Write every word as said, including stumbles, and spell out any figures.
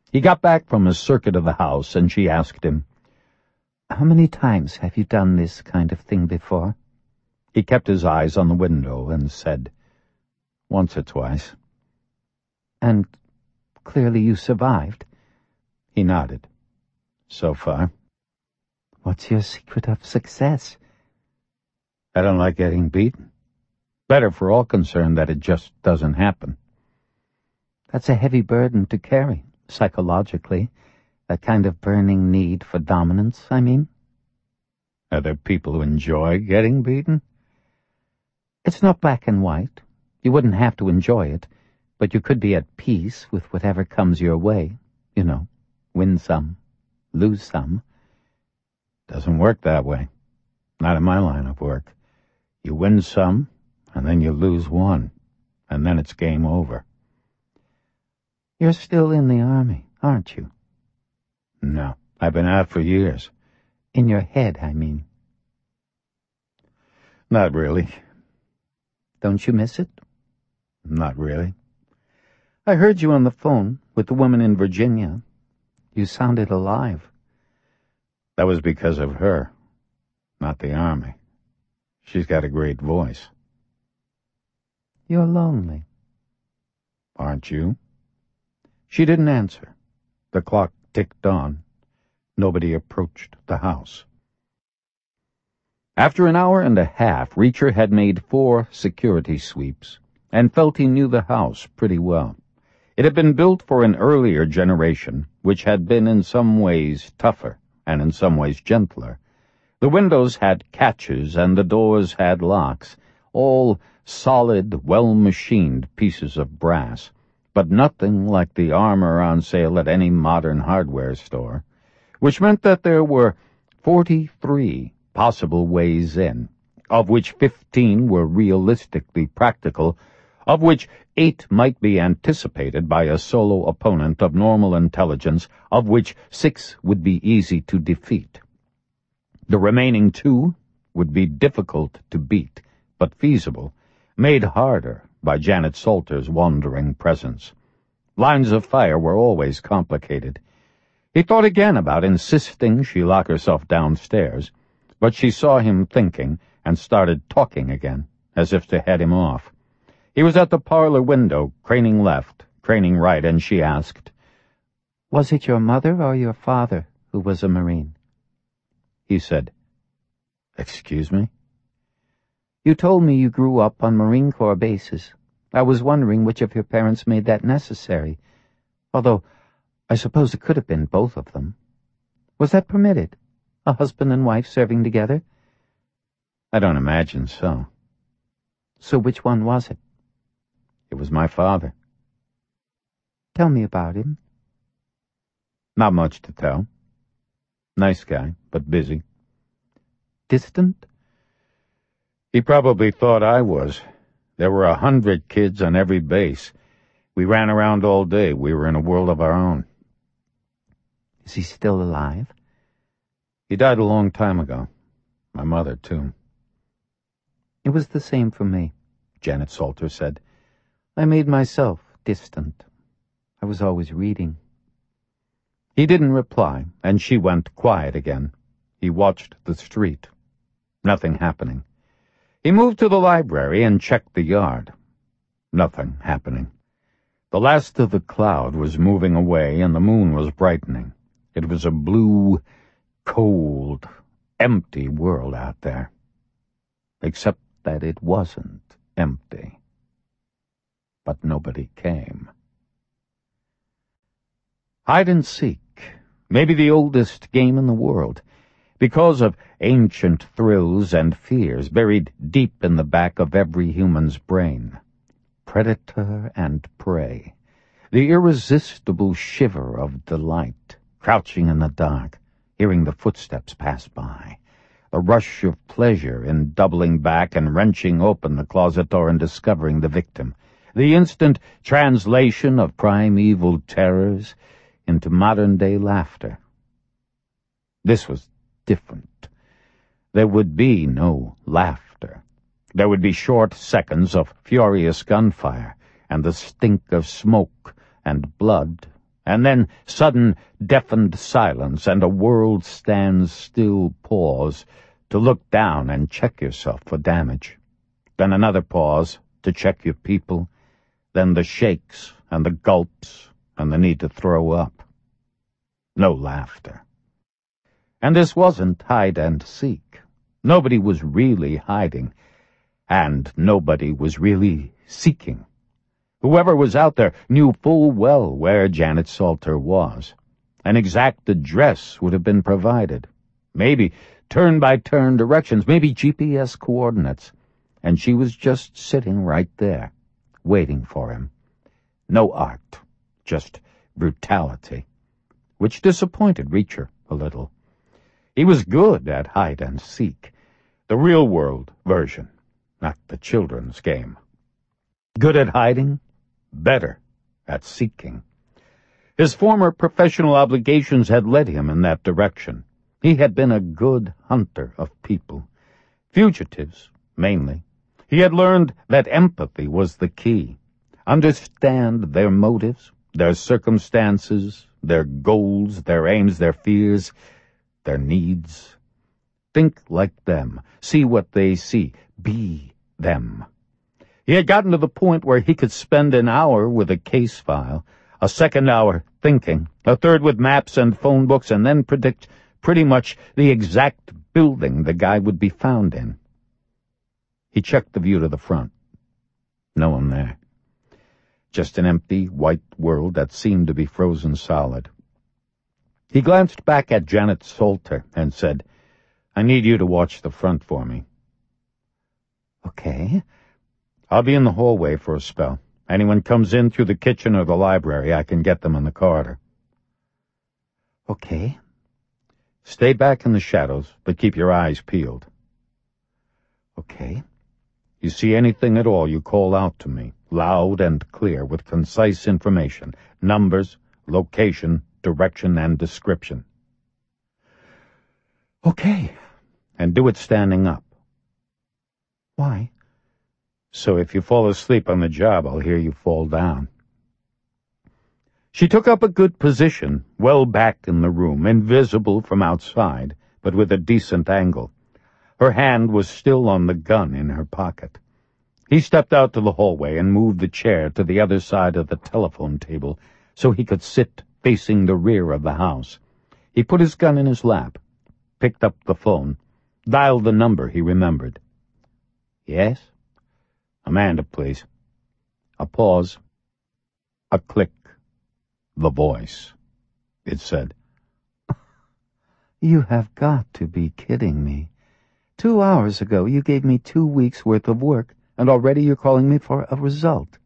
He got back from his circuit of the house, and she asked him, "How many times have you done this kind of thing before?" He kept his eyes on the window and said, "Once or twice." "And clearly you survived?" He nodded. "So far." "What's your secret of success?" "I don't like getting beaten. Better for all concerned that it just doesn't happen." "That's a heavy burden to carry, psychologically. That kind of burning need for dominance, I mean." "Are there people who enjoy getting beaten?" "It's not black and white. You wouldn't have to enjoy it, but you could be at peace with whatever comes your way. You know, win some, lose some." "Doesn't work that way. Not in my line of work. You win some, and then you lose one, and then it's game over." "You're still in the Army, aren't you?" "No, I've been out for years." "In your head, I mean." "Not really." "Don't you miss it?" "Not really." "I heard you on the phone with the woman in Virginia. You sounded alive." "That was because of her, not the Army. She's got a great voice." "You're lonely." "Aren't you?" She didn't answer. The clock ticked on. Nobody approached the house. After an hour and a half, Reacher had made four security sweeps and felt he knew the house pretty well. It had been built for an earlier generation, which had been in some ways tougher and in some ways gentler. The windows had catches and the doors had locks, all solid, well-machined pieces of brass, but nothing like the armor on sale at any modern hardware store, which meant that there were forty-three possible ways in, of which fifteen were realistically practical, of which eight might be anticipated by a solo opponent of normal intelligence, of which six would be easy to defeat. The remaining two would be difficult to beat, but feasible, made harder by Janet Salter's wandering presence. Lines of fire were always complicated. He thought again about insisting she lock herself downstairs, but she saw him thinking and started talking again, as if to head him off. He was at the parlor window, craning left, craning right, and she asked, "Was it your mother or your father who was a Marine?" He said, "Excuse me?" "You told me you grew up on Marine Corps bases. I was wondering which of your parents made that necessary, although I suppose it could have been both of them. Was that permitted? A husband and wife serving together?" "I don't imagine so." "So which one was it?" "It was my father." "Tell me about him." "Not much to tell. Nice guy, but busy." "Distant?" "He probably thought I was. There were a hundred kids on every base. We ran around all day. We were in a world of our own." "Is he still alive?" "He died a long time ago. My mother, too." "It was the same for me," Janet Salter said. "I made myself distant. I was always reading." He didn't reply, and she went quiet again. He watched the street. Nothing happening. He moved to the library and checked the yard. Nothing happening. The last of the cloud was moving away, and the moon was brightening. It was a blue, cold, empty world out there. Except that it wasn't empty. But nobody came. Hide and seek, maybe the oldest game in the world, because of ancient thrills and fears buried deep in the back of every human's brain. Predator and prey, the irresistible shiver of delight, crouching in the dark, hearing the footsteps pass by, the rush of pleasure in doubling back and wrenching open the closet door and discovering the victim, the instant translation of primeval terrors into modern-day laughter. This was different. There would be no laughter. There would be short seconds of furious gunfire and the stink of smoke and blood and then sudden deafened silence and a world stands still pause to look down and check yourself for damage. Then another pause to check your people, then the shakes and the gulps and the need to throw up. No laughter. And this wasn't hide and seek. Nobody was really hiding, and nobody was really seeking. Whoever was out there knew full well where Janet Salter was. An exact address would have been provided. Maybe turn-by-turn directions, maybe G P S coordinates. And she was just sitting right there, waiting for him. No art, just brutality, which disappointed Reacher a little. He was good at hide and seek, the real-world version, not the children's game. Good at hiding, better at seeking. His former professional obligations had led him in that direction. He had been a good hunter of people, fugitives, mainly. He had learned that empathy was the key. Understand their motives, their circumstances, their goals, their aims, their fears, their needs. Think like them. See what they see. Be them. He had gotten to the point where he could spend an hour with a case file, a second hour thinking, a third with maps and phone books, and then predict pretty much the exact building the guy would be found in. He checked the view to the front. No one there. Just an empty, white world that seemed to be frozen solid. He glanced back at Janet Salter and said, "I need you to watch the front for me." Okay. I'll be in the hallway for a spell. Anyone comes in through the kitchen or the library, I can get them in the corridor. Okay. Stay back in the shadows, but keep your eyes peeled. Okay. You see anything at all, you call out to me, loud and clear, with concise information, numbers, location, direction, and description. Okay. And do it standing up. Why? So if you fall asleep on the job, I'll hear you fall down. She took up a good position, well back in the room, invisible from outside, but with a decent angle. Her hand was still on the gun in her pocket. He stepped out to the hallway and moved the chair to the other side of the telephone table so he could sit facing the rear of the house. He put his gun in his lap, picked up the phone, dialed the number he remembered. Yes? Amanda, please. A pause. A click. The voice. It said, "You have got to be kidding me. Two hours ago you gave me two weeks' worth of work, and already you're calling me for a result."